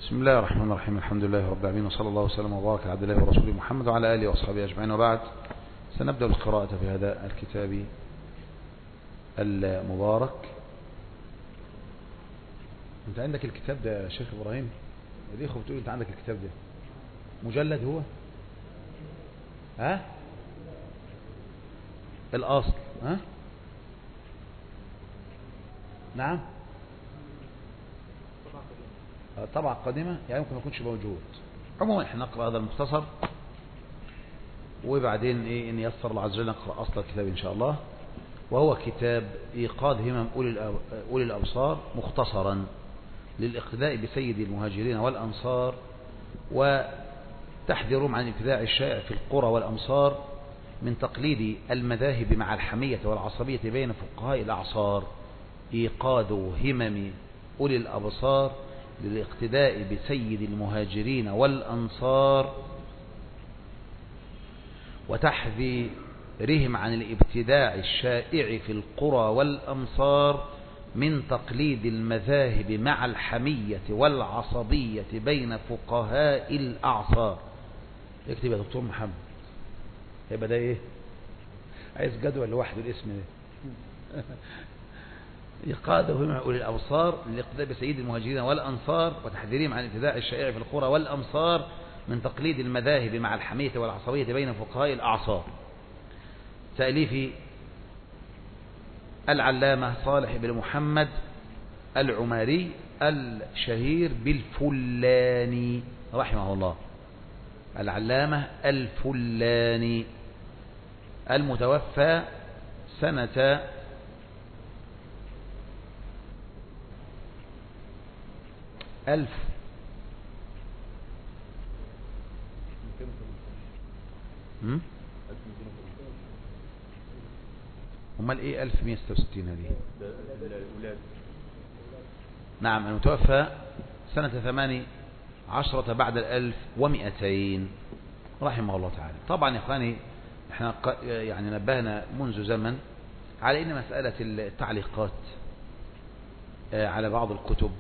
بسم الله الرحمن الرحيم. الحمد لله رب العالمين، وصلى الله وسلم وبارك على عبد الله ورسوله محمد وعلى آله وأصحابه أجمعين، وبعد. سنبدأ القراءة في هذا الكتاب المبارك. أنت عندك الكتاب ده يا شيخ إبراهيم؟ ودي أخو بتقول أنت عندك الكتاب ده مجلد هو؟ ها؟ الأصل؟ ها؟ نعم؟ طبعة قديمة يعني ممكن ما يكونش موجود. عموما احنا نقرأ هذا المختصر، وبعدين إن يسر الله عز وجل نقرأ أصل الكتاب إن شاء الله، وهو كتاب إيقاظ همم أولي الأبصار مختصرا للاقتداء بسيد المهاجرين والأنصار، وتحذيرهم عن الابتداع الشائع في القرى والأمصار من تقليد المذاهب مع الحمية والعصبية بين فقهاء الأعصار. إيقاظ همم أولي الأبصار للاقتداء بسيد المهاجرين والأنصار، وتحذيرهم عن الابتداع الشائع في القرى والأمصار من تقليد المذاهب مع الحمية والعصبية بين فقهاء الأعصار. اكتب يا دكتور محمد، يبقى ده ايه؟ عايز جدول لوحده الاسم ده. إيقاظهم أولي الأبصار للاقتداء بسيد المهاجرين والأنصار، وتحذيرهم عن الابتداع الشائع في القرى والأمصار من تقليد المذاهب مع الحمية والعصبية بين فقهاء الأعصار. تأليف العلامة صالح بن محمد العماري الشهير بالفلاني رحمه الله، العلامة الفلاني، المتوفى سنة 1000 امال ايه 1166 هذه؟ نعم، المتوفى سنة 18 بعد 1200 رحمه الله تعالى. طبعا يا اخواني احنا يعني نبهنا منذ زمن على ان مسألة التعليقات على بعض الكتب،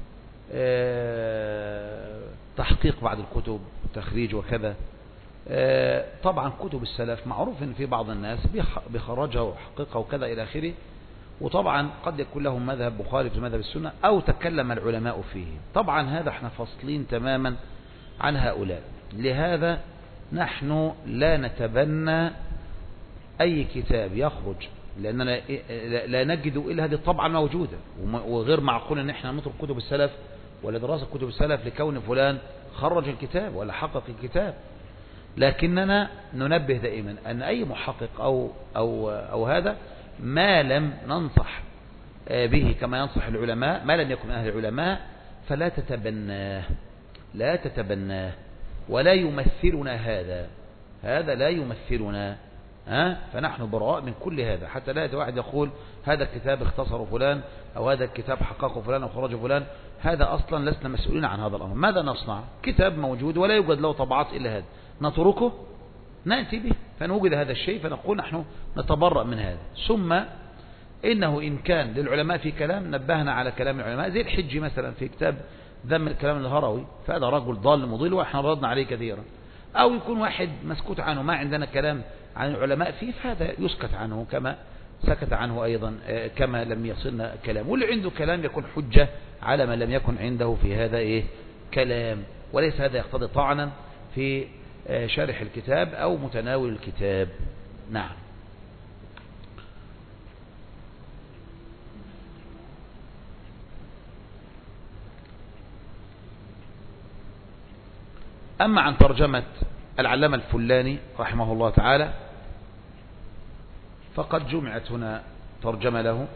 تحقيق بعض الكتب، تخريج وكذا، طبعا كتب السلف معروف ان في بعض الناس بيخرجها وحققها وكذا الى اخره، وطبعا قد يكون لهم مذهب مخالف لمذهب السنة او تكلم العلماء فيه. طبعا هذا احنا فاصلين تماما عن هؤلاء، لهذا نحن لا نتبنى اي كتاب يخرج، لاننا لا نجد الا هذه طبعا موجودة، وغير معقول ان احنا نترك كتب السلف ولا دراسة كتب السلف لكون فلان خرج الكتاب ولا حقق الكتاب. لكننا ننبه دائما أن أي محقق أو هذا ما لم ننصح به كما ينصح العلماء، ما لم يكن أهل العلماء، فلا تتبناه، لا تتبناه، ولا يمثلنا هذا لا يمثلنا، فنحن براء من كل هذا، حتى لا يأتي واحد يقول هذا الكتاب اختصر فلان أو هذا الكتاب حققه فلان أو خرج فلان. هذا أصلا لسنا مسؤولين عن هذا الأمر. ماذا نصنع؟ كتاب موجود ولا يوجد له طبعات إلا هذا، نتركه نأتي به، فنوجد هذا الشيء فنقول نحن نتبرأ من هذا. ثم إنه إن كان للعلماء في كلام نبهنا على كلام العلماء، زي الحجي مثلا في كتاب ذم الكلام الهروي، فهذا رجل ضال مضل وإحنا ردنا عليه كثيرا. أو يكون واحد مسكوت عنه، ما عندنا كلام عن العلماء فيه، فهذا يسكت عنه كما سكت عنه أيضا كما لم يصلنا كلام. واللي عنده كلام يكون حجة على من لم يكن عنده في هذا كلام، وليس هذا يقتضي طعنا في شارح الكتاب أو متناول الكتاب. نعم. أما عن ترجمة العلامة الفلاني رحمه الله تعالى، فقد جمعت هنا ترجمة له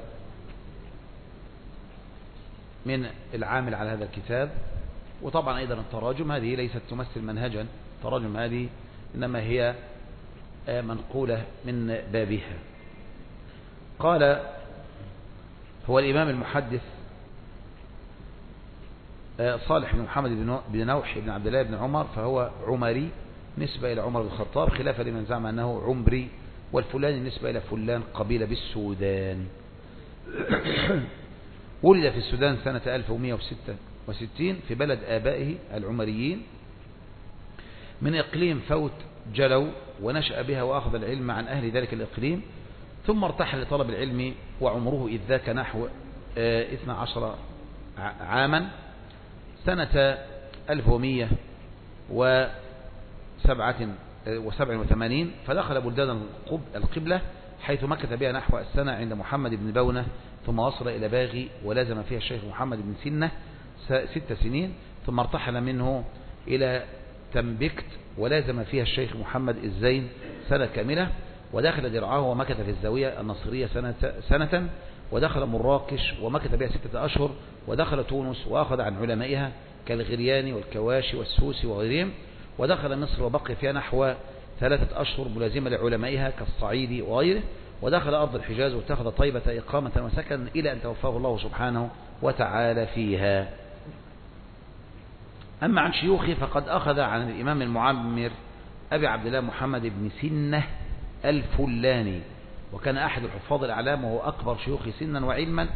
من العامل على هذا الكتاب. وطبعا أيضا التراجم هذه ليست تمثل منهجا، التراجم هذه إنما هي منقولة من بابها. قال هو الإمام المحدث صالح بن محمد بن نوح بن عبد الله بن عمر، فهو عمري نسبة إلى عمر بن الخطاب، خلافا لمن زعم أنه عمري، والفلاني نسبة إلى فلان قبيلة بالسودان. ولد في السودان سنة 1106 في بلد آبائه العمريين من إقليم فوت جلو، ونشأ بها وأخذ العلم عن أهل ذلك الإقليم، ثم ارتحل لطلب العلم وعمره إذ ذاك نحو 12 عاما سنة 1187، فدخل بلدان القبلة حيث مكث بها نحو السنة عند محمد بن بونة، ثم وصل إلى باغي ولازم فيها الشيخ محمد بن سنة 6 سنين، ثم ارتحل منه إلى تنبكت ولازم فيها الشيخ محمد الزين سنة كاملة، ودخل درعاه ومكث في الزاوية النصرية سنة، ودخل مراكش ومكث بها 6 أشهر، ودخل تونس وأخذ عن علمائها كالغرياني والكواشي والسوسي وغيرهم، ودخل مصر وبقي فيها نحو 3 أشهر ملازمة لعلمائها كالصعيدي وغيره، ودخل أرض الحجاز واتخذ طيبة إقامة وسكن إلى أن توفاه الله سبحانه وتعالى فيها. أما عن شيوخه فقد أخذ عن الإمام المعمر أبي عبد الله محمد بن سنة الفلاني، وكان أحد الحفاظ الأعلام وهو أكبر شيوخ سنا وعلما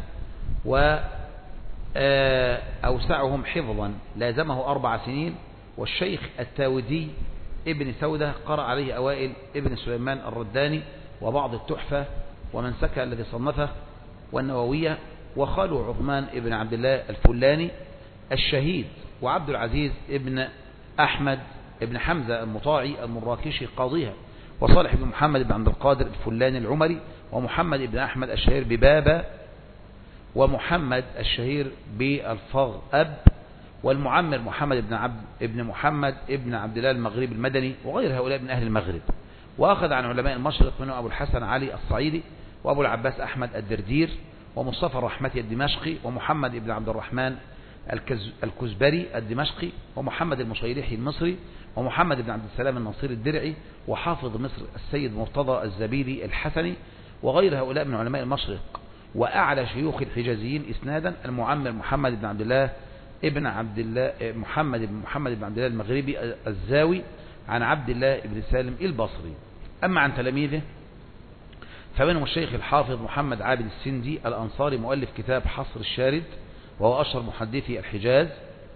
وأوسعهم حفظا، لازمه 4 سنين. والشيخ التاودي ابن سودة قرأ عليه أوائل ابن سليمان الرداني وبعض التحفة ومن سكى الذي صنفه والنووية، وخاله عثمان ابن عبد الله الفلاني الشهيد، وعبد العزيز ابن أحمد ابن حمزة المطاعي المراكشي قاضيها، وصالح بن محمد بن عبد القادر الفلاني العمري، ومحمد بن أحمد الشهير ببابا، ومحمد الشهير بالفغأب، والمعمر محمد ابن محمد ابن عبد الله المغربي المدني، وغير هؤلاء من أهل المغرب. وأخذ عن علماء المشرق منهم أبو الحسن علي الصعيدي، وأبو العباس أحمد الدردير، ومصطفى الرحمتي الدمشقي، ومحمد بن عبد الرحمن الكزبري الدمشقي، ومحمد المشيرحي المصري، ومحمد بن عبد السلام النصيري الدرعي، وحافظ مصر السيد مرتضى الزبيدي الحسني، وغير هؤلاء من علماء المشرق. وأعلى شيوخ الحجازيين إسنادا المعمر محمد بن عبد الله ابن عبد الله محمد بن عبد الله المغربي الزاوي عن عبد الله بن سالم البصري. أما عن تلاميذه فمنهم الشيخ الحافظ محمد عابد السندي الأنصاري مؤلف كتاب حصر الشارد، وهو أشهر محدثي الحجاز،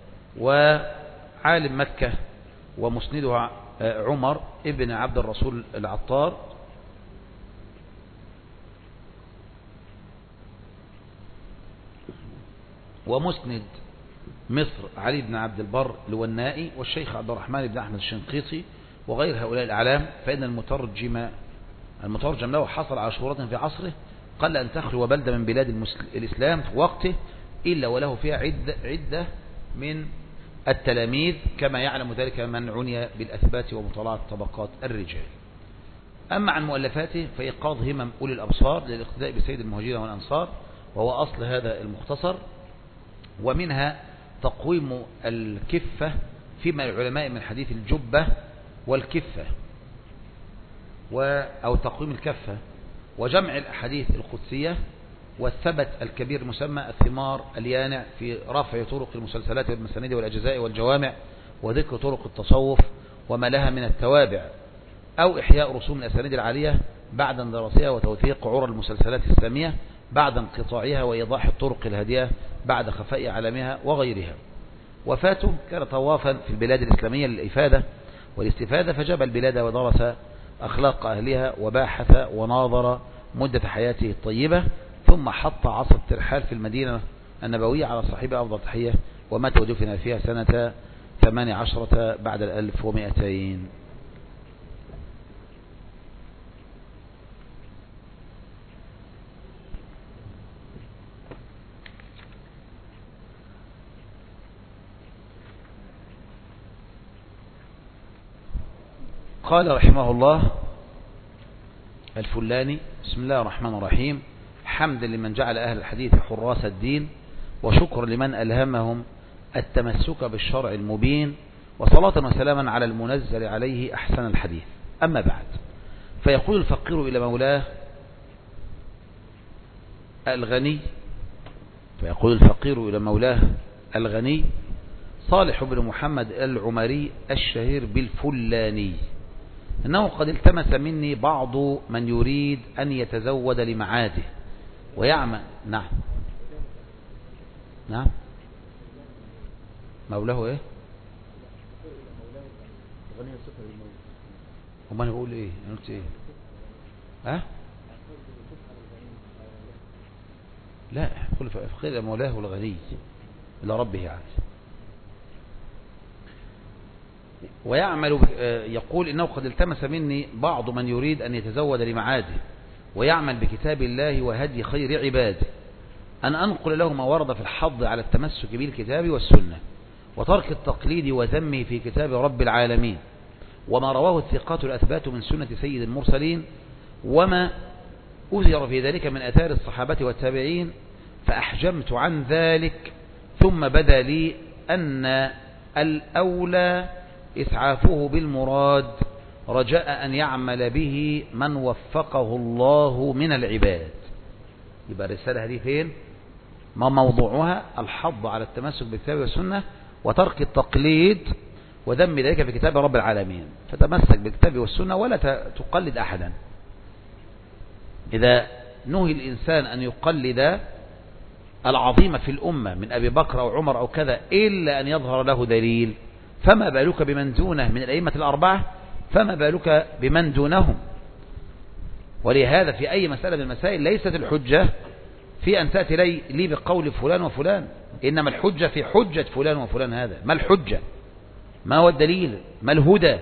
وعالم مكة، ومسنده عمر ابن عبد الرسول العطار، ومسند مصر علي بن عبد البر الونائي، والشيخ عبد الرحمن بن أحمد الشنقيطي، وغير هؤلاء الأعلام. فإن المترجم له حصل على شهرة في عصره قل أن تخلو بلدة من بلاد الإسلام في وقته إلا وله فيها عدة من التلاميذ، كما يعلم ذلك من عني بالأثبات ومطالعة طبقات الرجال. أما عن مؤلفاته فإيقاظ همم أولي الأبصار للاقتداء بسيد المهاجرين والأنصار، وهو أصل هذا المختصر، ومنها تقويم الكفة فيما العلماء من حديث الجبة والكفة أو تقويم الكفة، وجمع الأحاديث القدسية، والثبت الكبير مسمى الثمار اليانع في رفع طرق المسلسلات والمسانيد والأجزاء والجوامع، وذكر طرق التصوف وما لها من التوابع، أو إحياء رسوم الأسانيد العالية بعد دراسها، وتوثيق عرى المسلسلات السامية بعد انقطاعها، وإيضاح الطرق الهادية بعد خفاء علامها وغيرها. وفاته كان طوافا في البلاد الإسلامية للإفادة والاستفادة، فجاب البلاد ودرس أخلاق أهلها وباحث وناظر مدة حياته الطيبة، ثم حط عصا الترحال في المدينة النبوية على صاحبها أفضل تحية، ومات ودفن فيها سنة 18 بعد 1200. قال رحمه الله الفلاني: بسم الله الرحمن الرحيم، حمدا لمن جعل أهل الحديث حراس الدين، وشكر لمن ألهمهم التمسك بالشرع المبين، وصلاة وسلاما على المنزل عليه أحسن الحديث. أما بعد، فيقول الفقير إلى مولاه الغني صالح بن محمد العمري الشهير بالفلاني: إنه قد التمس مني بعض من يريد أن يتزود لمعاده ويعمل. نعم مولاه ايه؟ هم انا بقول ايه؟ انا قلت ايه؟ ها؟ لا، قل فقير مولاه الغني الى ربه عز. ويعمل يقول إنه قد التمس مني بعض من يريد أن يتزود لمعاده ويعمل بكتاب الله وهدي خير عباده أن أنقل له ما ورد في الحض على التمسك بالكتاب والسنة وترك التقليد وذمه في كتاب رب العالمين وما رواه الثقات الأثبات من سنة سيد المرسلين وما أثر في ذلك من أثار الصحابة والتابعين، فأحجمت عن ذلك ثم بدا لي أن الأولى إسعافه بالمراد رجاء أن يعمل به من وفقه الله من العباد. يبقى الرسالة هذه فين؟ ما موضوعها؟ الحض على التمسك بالكتاب والسنة وترك التقليد وذم ذلك في كتاب رب العالمين. فتمسك بالكتاب والسنة ولا تقلد أحدا. إذا نهي الإنسان أن يقلد العظيم في الأمة من أبي بكر أو عمر أو كذا إلا أن يظهر له دليل، فما بالك بمن دونه من الأئمة الأربعة، فما بالك بمن دونهم. ولهذا في أي مسألة من المسائل ليست الحجة في أن تأتي لي بقول فلان وفلان، إنما الحجة في حجة فلان وفلان. هذا ما الحجة؟ ما هو الدليل؟ ما الهدى؟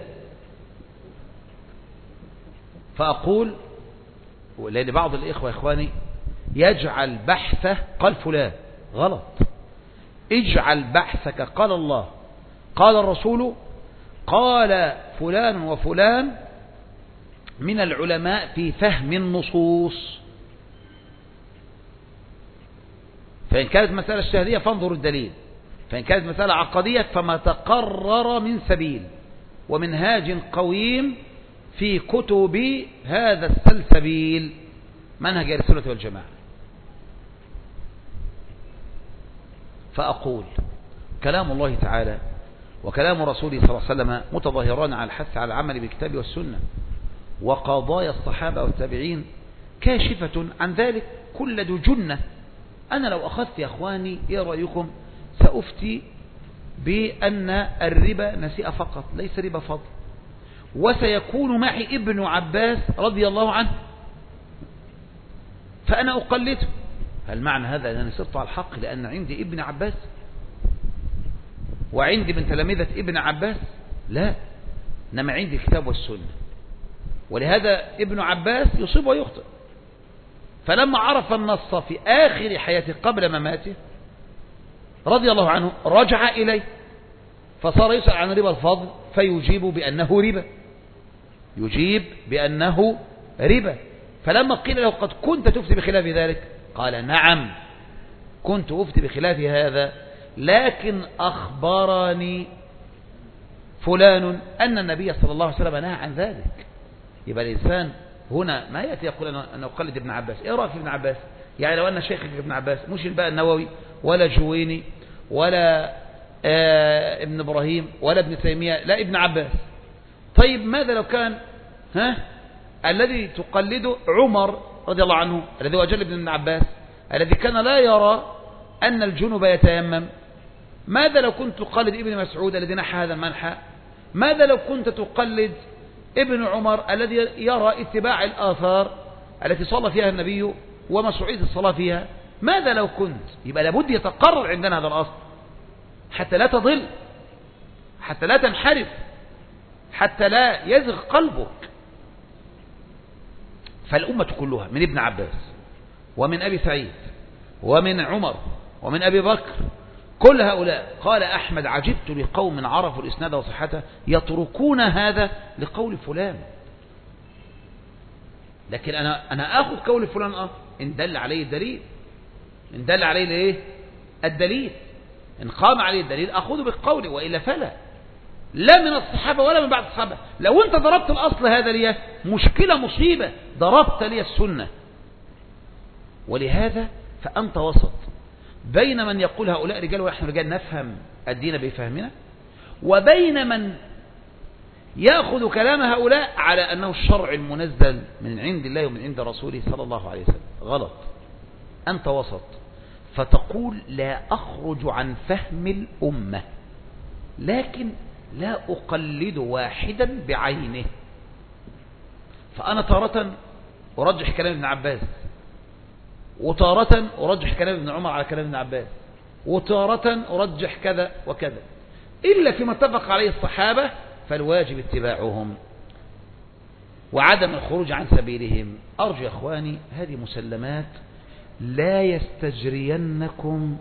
فأقول لأن بعض الإخوة إخواني يجعل بحثه قال فلان غلط. اجعل بحثك قال الله قال الرسول قال فلان وفلان من العلماء في فهم النصوص. فإن كانت مسألة اجتهادية فانظر الدليل، فإن كانت مسألة عقدية فما تقرر من سبيل ومنهاج قويم في كتب هذا السلسبيل منهج أهل السنة والجماعة. فأقول كلام الله تعالى وكلام رسوله صلى الله عليه وسلم متظاهران على الحث على العمل بالكتاب والسنة، وقضايا الصحابة والتابعين كاشفة عن ذلك كل ذو جنة. أنا لو أخذت يا أخواني إيه رأيكم سأفتي بأن الربا نسيئة فقط ليس ربا فضل، وسيكون معي ابن عباس رضي الله عنه فأنا أقلده. هل معنى هذا أنني صرت على الحق لأن عندي ابن عباس وعندي من تلامذة ابن عباس؟ لا، إنما عندي الكتاب والسنة. ولهذا ابن عباس يصيب ويخطئ، فلما عرف النص في آخر حياته قبل مماته رضي الله عنه رجع إليه فصار يسأل عن ربا الفضل فيجيب بأنه ربا، يجيب بأنه ربا. فلما قيل له قد كنت تفتي بخلاف ذلك قال نعم كنت أفتي بخلاف هذا، لكن أخبرني فلان أن النبي صلى الله عليه وسلم نهى عن ذلك. يبقى الإنسان هنا ما يأتي يقول أنا أقلد ابن عباس. إيه رأيك في ابن عباس؟ يعني لو أن شيخك ابن عباس مش بقى النووي ولا جويني ولا ابن إبراهيم ولا ابن تيمية، لا ابن عباس. طيب ماذا لو كان الذي تقلده عمر رضي الله عنه الذي هو أجل ابن عباس الذي كان لا يرى أن الجنب يتيمم؟ ماذا لو كنت تقلد ابن مسعود الذي نحى هذا المنحى؟ ماذا لو كنت تقلد ابن عمر الذي يرى اتباع الآثار التي صلى فيها النبي ومشروعية الصلاة فيها؟ ماذا لو كنت؟ يبقى لابد يتقرر عندنا هذا الأصل حتى لا تضل، حتى لا تنحرف، حتى لا يزغ قلبك. فالأمة كلها من ابن عباس ومن أبي سعيد ومن عمر ومن أبي بكر كل هؤلاء قال أحمد عجبت لقوم عرفوا الإسناد وصحته يتركون هذا لقول فلان. لكن أنا أخذ قول فلان إن دل عليه الدليل، إن دل عليه ليه الدليل، إن قام عليه الدليل أخذه بالقول، وإلا فلا. لا من الصحابة ولا من بعد الصحابة. لو أنت ضربت الأصل هذا لي مشكلة مصيبة، ضربت لي السنة. ولهذا فأنت وسط بين من يقول هؤلاء رجال ونحن رجال نفهم الدين بفهمنا، وبين من يأخذ كلام هؤلاء على أنه الشرع المنزل من عند الله ومن عند رسوله صلى الله عليه وسلم. غلط. أنت وسط فتقول لا أخرج عن فهم الأمة لكن لا أقلد واحدا بعينه. فأنا تارة أرجح كلام ابن عباس، وتارة أرجح كلام ابن عمر على كلام ابن عباس، وتارة أرجح كذا وكذا، إلا فيما اتفق عليه الصحابة فالواجب اتباعهم وعدم الخروج عن سبيلهم. أرجو يا أخواني هذه مسلمات لا يستجرينكم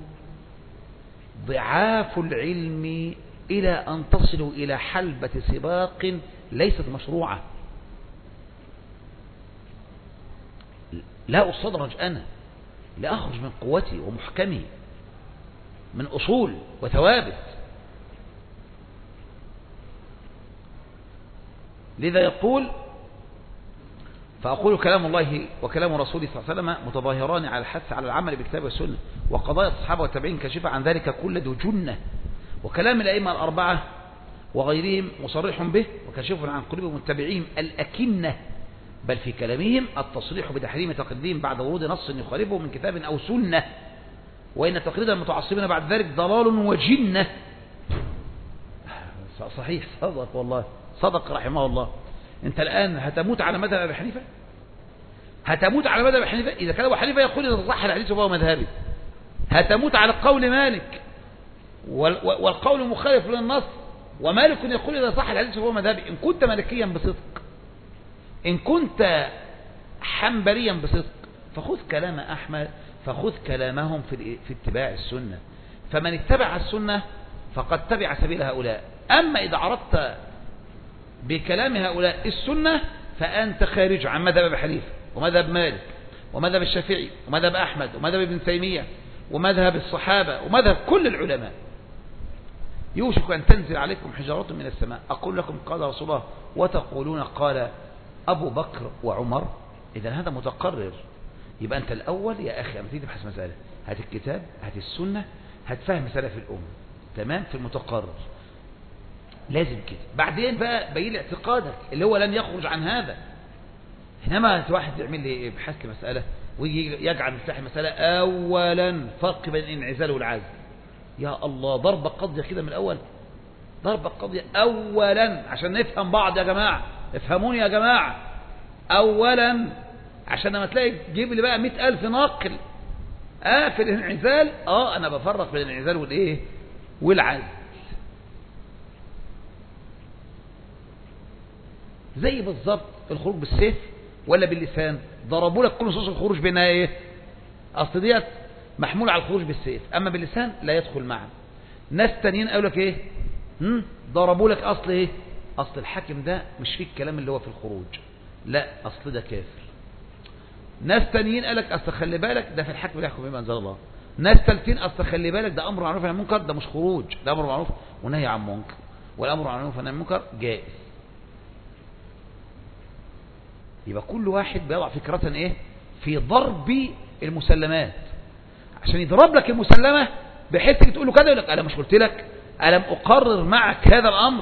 ضعاف العلم إلى أن تصلوا إلى حلبة سباق ليست مشروعة. لا أصدرج أنا، لا أخرج من قوتي ومحكمي من أصول وثوابت. لذا يقول فأقول كلام الله وكلام رسوله صلى الله عليه وسلم متظاهران على الحث على العمل بالكتاب والسنة، وقضايا الصحابة والتابعين كشف عن ذلك كل ذو جنة، وكلام الأئمة الأربعة وغيرهم مصرح به وكشف عن قلوب متبعيهم الأكنة، بل في كلامهم التصريح بتحريم تقديم بعد ورود نص يخالفه من كتاب أو سنة، وإن تقليد المتعصبين بعد ذلك ضلال وجنة. صحيح، صدق والله، صدق رحمه الله. انت الآن هتموت على مذهب أبي حنيفة، هتموت على مذهب أبي حنيفة. إذا كان أبو حنيفة يقول إذا صح الحديث فهو مذهبي، هتموت على قول مالك والقول مخالف للنص، ومالك يقول إذا صح الحديث فهو مذهبي. إن كنت مالكيا بصدق، إن كنت حنبليا بصدق، فخذ كلام أحمد، فخذ كلامهم في اتباع السنة. فمن اتبع السنة فقد تبع سبيل هؤلاء. أما إذا عرضت بكلام هؤلاء السنة فأنت خارج عن مذهب أبي حنيفة ومذهب مالك ومذهب الشافعي ومذهب أحمد ومذهب ابن تيمية ومذهب الصحابة ومذهب كل العلماء. يوشك أن تنزل عليكم حجارة من السماء أقول لكم قال رسول الله وتقولون قال أبو بكر وعمر. إذا هذا متقرر. يبقى أنت الأول يا أخي أما تيجي تبحث مسألة هات الكتاب، هات السنة، هات فهم سلف الأمة، تمام، في المتقرر لازم كده. بعدين بقى بين اعتقادك اللي هو لن يخرج عن هذا. إنما واحد يعمل لي ابحاث لمسألة ويجي يجعل مفتاح المسألة أولا فرق بين الانعزال والعزل. يا الله، ضربة قاضية كده من الأول، ضربة قاضية أولا عشان نفهم بعض يا جماعة، افهموني يا جماعة. أولا عشان لما تلاقي تجيب لي بقى 100,000 ناقل في الانعزال، أنا بفرق بين الانعزال والإيه والعزل. زي بالظبط الخروج بالسيف ولا باللسان. ضربوا لك كل نصوص الخروج بينها ايه؟ اصل ديت محمول على الخروج بالسيف، اما باللسان لا يدخل معا. ناس تانيين قالوا لك ايه؟ ضربوا لك اصل ايه؟ اصل الحاكم ده مش فيه الكلام اللي هو في الخروج، لا اصل ده كافر. ناس تانيين قال لك اصل خلي بالك ده في الحكم لا يحكم بما انزل الله. ناس ثالثين اصل خلي بالك ده امر معروف ونهي عن منكر، ده مش خروج، ده امر معروف ونهي عن منكر، والامر معروف ونهي عن منكر جائز. يبقى كل واحد بيضع فكرة ايه في ضرب المسلمات عشان يضرب لك المسلمة، بحيث تقول له كذا يقول لك انا مش قلت لك، ألم أقرر معك هذا الأمر.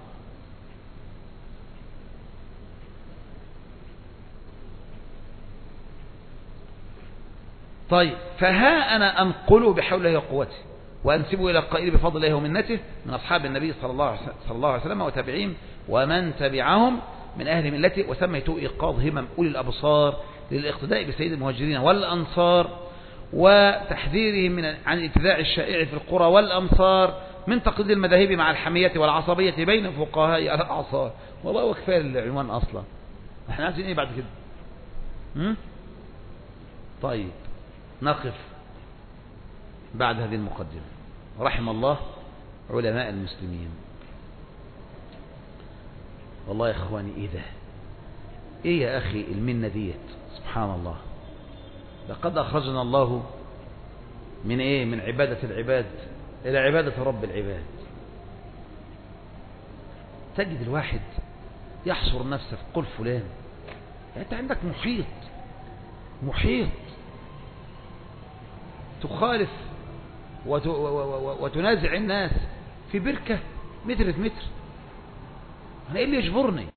طيب، فها أنا أنقله بحول الله وقوته وأنسبه إلى القائل بفضل الله ومنته من أصحاب النبي صلى الله عليه وسلم وتابعين ومن تبعهم من أهل ملته، وسميته إيقاظ همم أولي الأبصار للاقتداء بسيد المهاجرين والأنصار وتحذيرهم عن الابتداع الشائع في القرى والأمصار من تقليد المذاهب مع الحمية والعصبية بين فقهاء الأعصار. والله وكفاية العنوان أصلا، احنا عايزين ايه بعد كده؟ طيب نقف بعد هذه المقدمة. رحم الله علماء المسلمين. والله يا اخواني ايه ده، ايه يا اخي المنة ديت، سبحان الله. لقد اخرجنا الله من ايه، من عبادة العباد الى عبادة رب العباد. تجد الواحد يحصر نفسه في قول فلان، يعني انت عندك محيط تخالف وتنازع الناس في بركة متر في متر. انا ايه اللي يجبرني؟